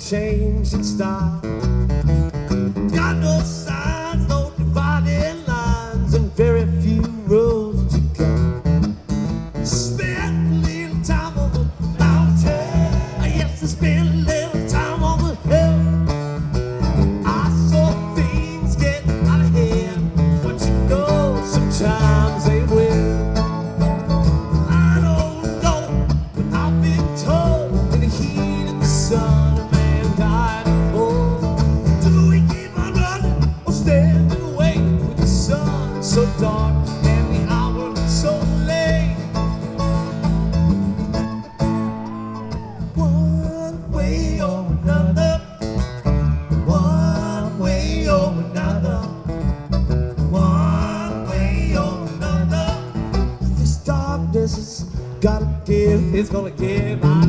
change its style. Got no signs, no dividing lines, and very few roads to go. Spent a little time on the mountain, yes, I spent a little time on the hill. I saw things get out of hand, but you know sometimes they will. I don't know, but I've been told in the heat of the sun a man died. Oh, do we keep on running or standing away with the sun so dark and the hour so late? One way or another, one way or another, one way or another. This darkness has gotta give, it's gonna give out.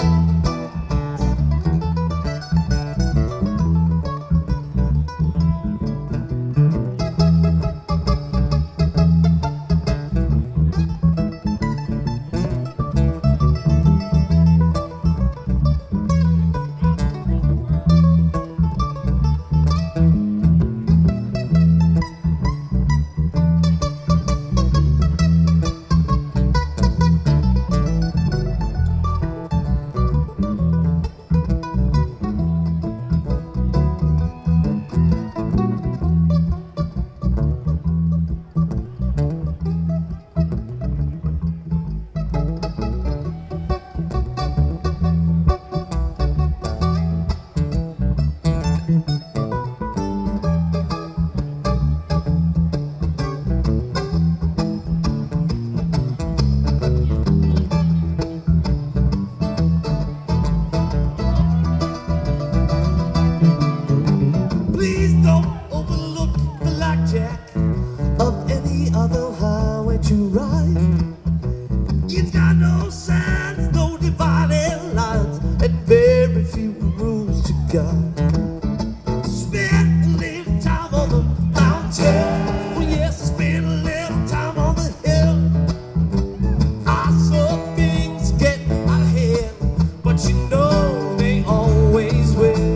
Please don't overlook the blackjack of any other highway to ride. It's got no signs, no dividing lines, and very few rules to guide. Spent a little time on the mountain, well, yes, I spent a little time on the hill. I saw things get out of hand, but you know they always will.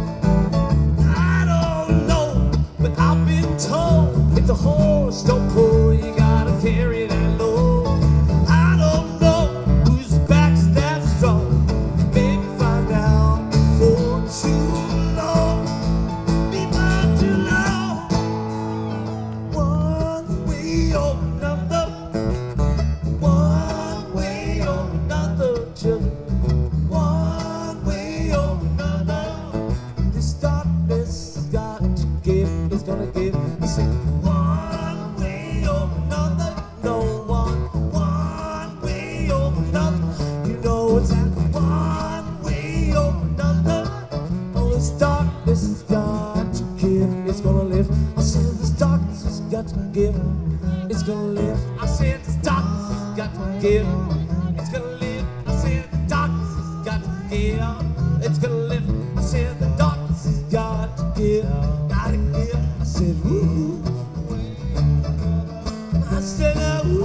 But I've been told if the horse don't pull, you gotta carry that load. I don't know whose back's that strong. Maybe find out before too long. Before too long. One way or another, one way or another, children. One way or another. This darkness has got to give. It's gonna give. Say one way or another. No one way or another. You know it's that one way or another. Oh, this darkness has got to give. It's gonna live. I said this darkness has got to give. It's gonna live. I said this darkness has got to give. It's gonna live. I said the darkness has got to give. It's gonna live. I said the darkness has got to give. Gotta give. I said, ooh. I said, ooh.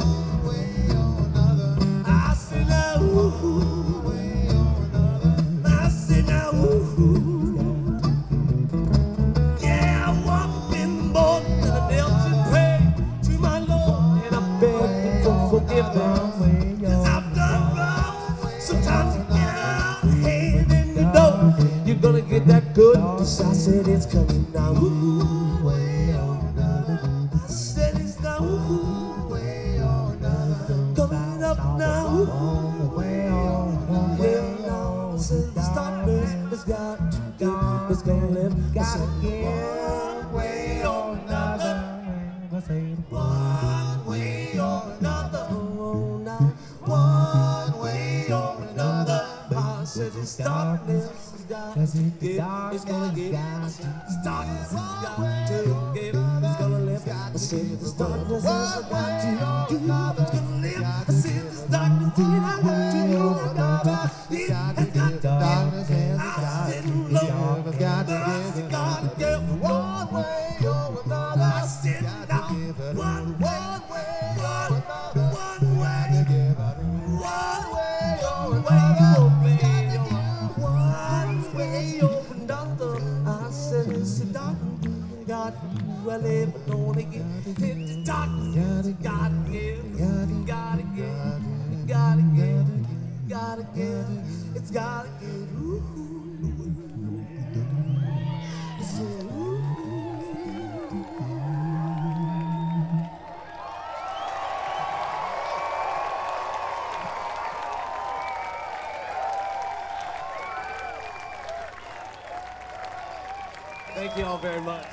I said, ooh. I said, ooh. Yeah, I've been born and I knelt and prayed to my Lord, and I begged for forgiveness. 'Cause I've done wrong. Sometimes you get out of hand and you know you're gonna get that good. I said it's coming now. Ooh. I said it's now. Ooh. Coming up now. Yeah, now. I said this darkness has got to give. It's gonna live. I said one way or another. One way or another. Oh, now. One way or another. I said this darkness has got to give. It's gonna give. This darkness has got to give. It's gonna live. I said this darkness has got to give. It's gonna live. I said this darkness has got to give. It has got to give. I said Lord, it's got to give. One way or another. I said now. One way or another. One way. One way or another. One way. not who I live alone again. In the darkness, you gotta give, you gotta give, you gotta give, you gotta give, it's gotta give. Ooh. It's ooh. Thank you all very much.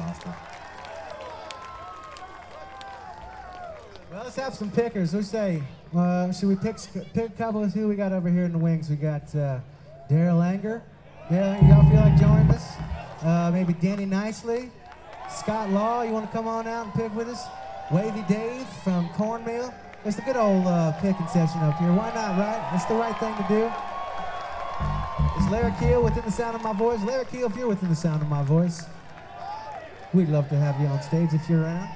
Well, let's have some pickers. Let's say, should we pick a couple of who we got over here in the wings? We got Daryl Anger. Daryl, y'all feel like joining us? Maybe Danny Nicely, Scott Law. You want to come on out and pick with us? Wavy Dave from Cornmeal. It's a good old picking session up here. Why not, right? It's the right thing to do. Is Larry Keel within the sound of my voice? Larry Keel, if you're within the sound of my voice, we'd love to have you on stage if you're around.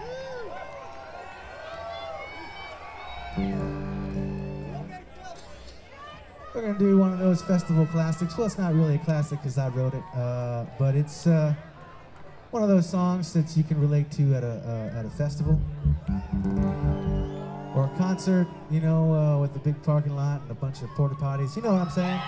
We're going to do one of those festival classics. Well, it's not really a classic because I wrote it, but it's one of those songs that you can relate to at a festival or a concert, you know, with a big parking lot and a bunch of porta potties. You know what I'm saying?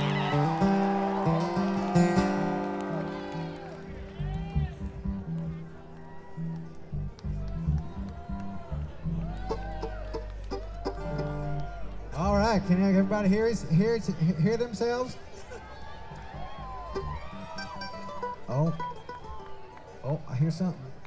All right, can everybody hear themselves? Oh, I hear something.